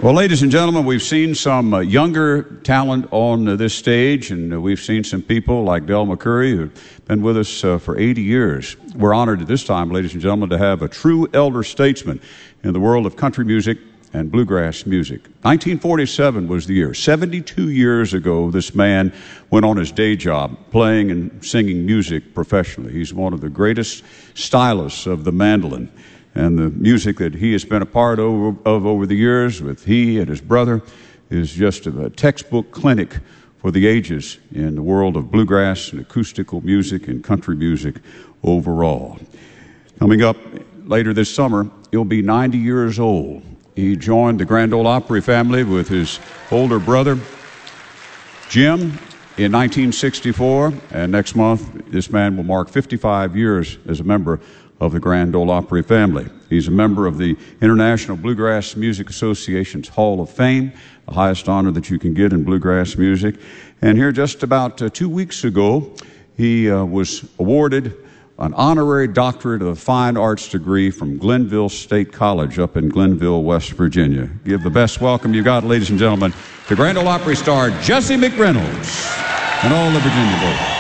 Well, ladies and gentlemen, we've seen some younger talent on this stage, and we've seen some people like Del McCoury who've been with us for 80 years. We're honored at this time, ladies and gentlemen, to have a true elder statesman in the world of country music and bluegrass music. 1947 was the year. 72 years ago, this man went on his day job playing and singing music professionally. He's one of the greatest stylists of the mandolin. And the music that he has been a part of over the years with he and his brother is just a textbook clinic for the ages in the world of bluegrass and acoustical music and country music overall. Coming up later this summer, he'll be 90 years old. He joined the Grand Ole Opry family with his older brother, Jim, in 1964. And next month, this man will mark 55 years as a member of the Grand Ole Opry family. He's a member of the International Bluegrass Music Association's Hall of Fame, the highest honor that you can get in bluegrass music. And here just about 2 weeks ago, he was awarded an honorary doctorate of fine arts degree from Glenville State College up in Glenville, West Virginia. Give the best welcome you got, ladies and gentlemen, to Grand Ole Opry star Jesse McReynolds and all the Virginia boys.